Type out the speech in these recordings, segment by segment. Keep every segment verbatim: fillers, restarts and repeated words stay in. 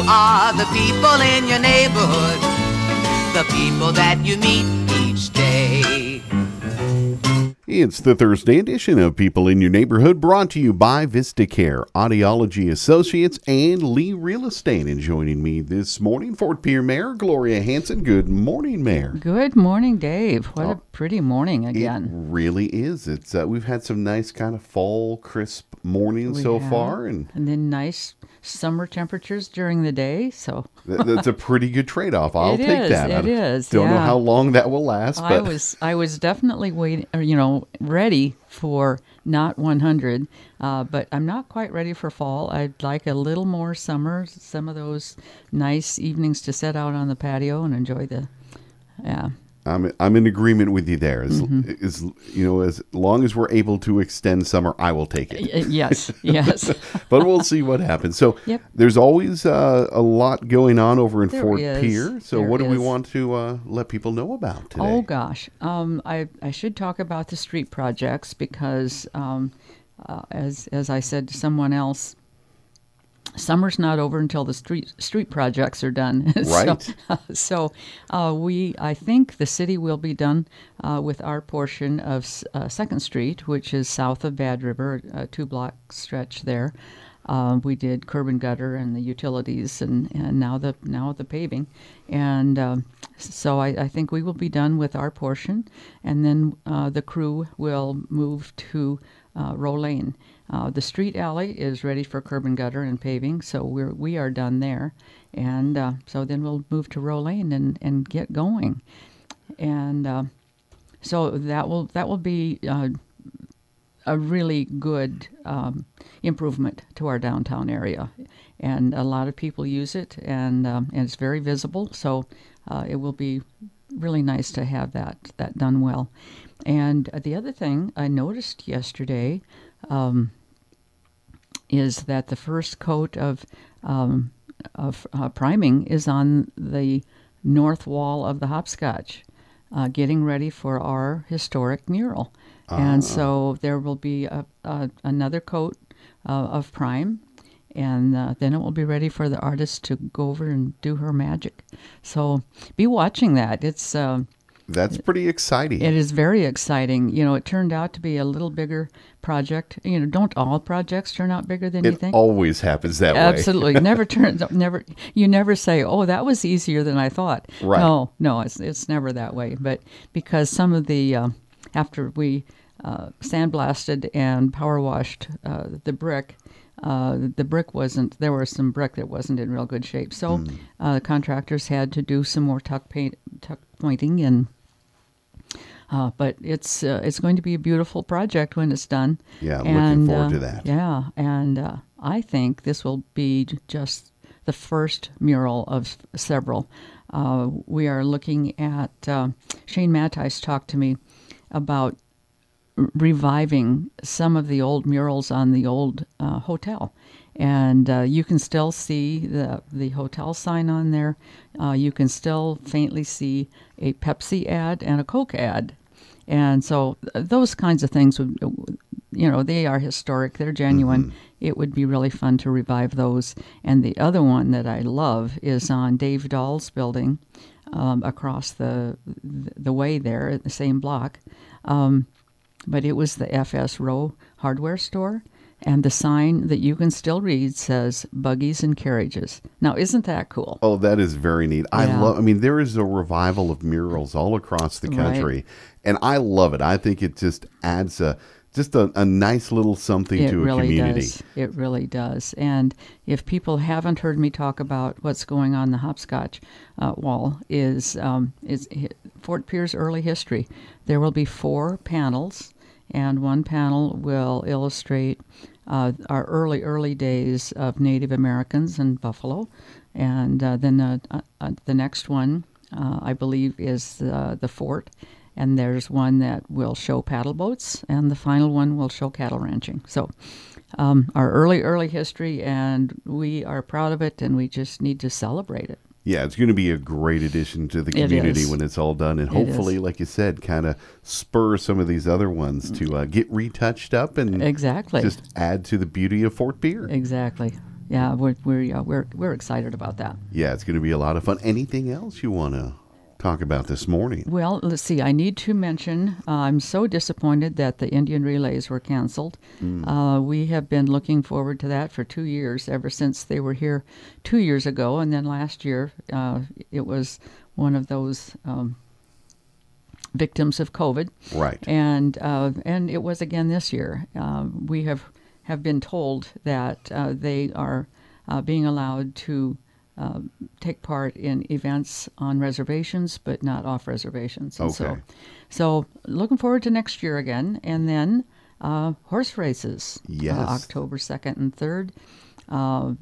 are the people in your neighborhood, the people that you meet each day. It's the Thursday edition of People in Your Neighborhood, brought to you by VistaCare, Audiology Associates, and Lee Real Estate. And joining me this morning, Fort Pierre Mayor Gloria Hanson. Good morning, Mayor. Good morning, Dave. What oh, a pretty morning again. It really is. It's uh, we've had some nice kind of fall, crisp mornings we so have. far, and and then nice summer temperatures during the day. So that, that's a pretty good trade-off. I'll it take is, that. It I is. Don't yeah. know how long that will last. But I was I was definitely waiting. You know, ready for not one hundred, uh, but I'm not quite ready for fall. I'd like a little more summer, some of those nice evenings to sit out on the patio and enjoy the, yeah. I'm I'm in agreement with you there. As, Mm-hmm. as you know, as long as we're able to extend summer, I will take it. Yes, yes. But we'll see what happens. So Yep. there's always uh, a lot going on over in There Fort is. Pierre. So There what do we is. want to uh, let people know about today? Oh gosh, um, I I should talk about the street projects because, um, uh, as as I said to someone else, summer's not over until the street street projects are done. Right. so so uh, we I think the city will be done uh, with our portion of uh, Second Street, which is south of Bad River, a two block stretch there. Uh, we did curb and gutter and the utilities, and, and now the now the paving, and um, so I, I think we will be done with our portion, and then uh, the crew will move to uh, Row Lane. Uh, the street alley is ready for curb and gutter and paving, so we're we are done there, and uh, so then we'll move to Row Lane and, and get going, and uh, so that will that will be. Uh, a really good um, improvement to our downtown area. And a lot of people use it, and, um, and it's very visible, so uh, it will be really nice to have that, that done well. And the other thing I noticed yesterday um, is that the first coat of, um, of uh, priming is on the north wall of the Hopscotch, uh, getting ready for our historic mural. And so there will be a, a, another coat uh, of prime, and uh, then it will be ready for the artist to go over and do her magic. So be watching that. It's uh, That's pretty exciting. It is very exciting. You know, it turned out to be a little bigger project. You know, don't all projects turn out bigger than it you think? always happens that Absolutely. way. never turns never you never say, "Oh, that was easier than I thought." Right. No, no, it's it's never that way. But because some of the uh, after we uh, sandblasted and power washed uh, the brick, uh, the brick wasn't. There was some brick that wasn't in real good shape. So mm. uh, the contractors had to do some more tuck paint, tuck pointing, and uh, but it's uh, it's going to be a beautiful project when it's done. Yeah, I'm and, looking forward uh, to that. Yeah, and uh, I think this will be just the first mural of several. Uh, we are looking at uh, Shane Mattis talked to me about reviving some of the old murals on the old uh, hotel, and uh, you can still see the the hotel sign on there. Uh, you can still faintly see a Pepsi ad and a Coke ad, and so th- those kinds of things would, you know, they are historic. They're genuine. Mm-hmm. It would be really fun to revive those. And the other one that I love is on Dave Dahl's building, um, across the the way there at the same block. Um, But it was the F S Row hardware store, and the sign that you can still read says "Buggies and Carriages." Now, isn't that cool? Oh, that is very neat. I Yeah. love. I mean, there is a revival of murals all across the country, Right. and I love it. I think it just adds a just a, a nice little something It to a really community. does. It really does. And if people haven't heard me talk about what's going on in the Hopscotch uh, wall, is um, is Fort Pierre's early history. There will be four panels, and one panel will illustrate uh, our early, early days of Native Americans in Buffalo. And uh, then uh, uh, the next one, uh, I believe, is uh, the fort. And there's one that will show paddle boats, and the final one will show cattle ranching. So um, our early, early history, and we are proud of it, and we just need to celebrate it. Yeah, it's going to be a great addition to the It community is. when it's all done. And It hopefully, is. like you said, kind of spur some of these other ones to uh, get retouched up and Exactly. just add to the beauty of Fort Pierre. Exactly. yeah, we're we're uh, we're we're excited about that. Yeah, it's going to be a lot of fun. Anything else you want to talk about this morning? Well, let's see. I need to mention uh, I'm so disappointed that the Indian relays were canceled. Mm. Uh, we have been looking forward to that for two years, ever since they were here two years ago, and then last year uh, it was one of those um, victims of COVID. Right. And uh, and it was again this year. Uh, we have have been told that uh, they are uh, being allowed to Uh, take part in events on reservations, but not off reservations. And okay. So, so looking forward to next year again, and then uh, horse races. Yes. Uh, October second and third. Uh,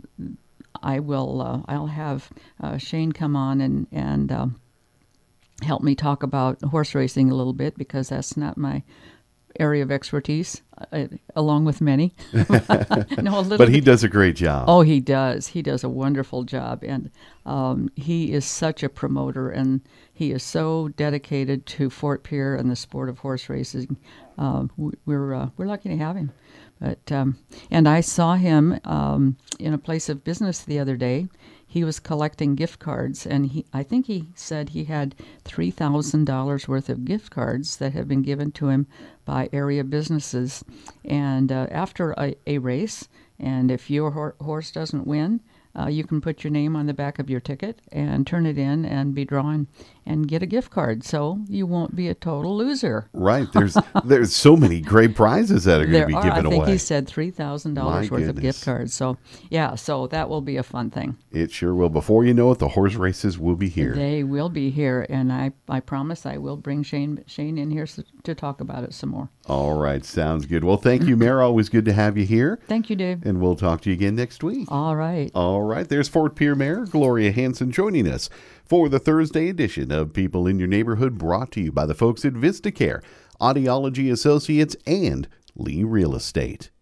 I will. Uh, I'll have uh, Shane come on and and um, help me talk about horse racing a little bit, because that's not my area of expertise, uh, along with many. no, a little but he bit. does a great job. Oh, he does. He does a wonderful job, and um, he is such a promoter, and he is so dedicated to Fort Pierre and the sport of horse racing. Um, we're uh, we're lucky to have him. But um, and I saw him um, in a place of business the other day. He was collecting gift cards, and he I think he said he had three thousand dollars worth of gift cards that have been given to him by area businesses. And uh, after a, a race, and if your hor- horse doesn't win, uh, you can put your name on the back of your ticket and turn it in and be drawn and get a gift card, so you won't be a total loser. Right. There's there's so many great prizes that are going to be are, given I think away. he said three thousand dollars My worth of goodness. gift cards. So, yeah, so that will be a fun thing. It sure will. Before you know it, the horse races will be here. They will be here, and I, I promise I will bring Shane Shane in here so, to talk about it some more. All right. Sounds good. Well, thank you, Mayor. Always good to have you here. Thank you, Dave. And we'll talk to you again next week. All right. All right. There's Fort Pierre Mayor Gloria Hanson joining us for the Thursday edition of People in Your Neighborhood, brought to you by the folks at VistaCare, Audiology Associates, and Lee Real Estate.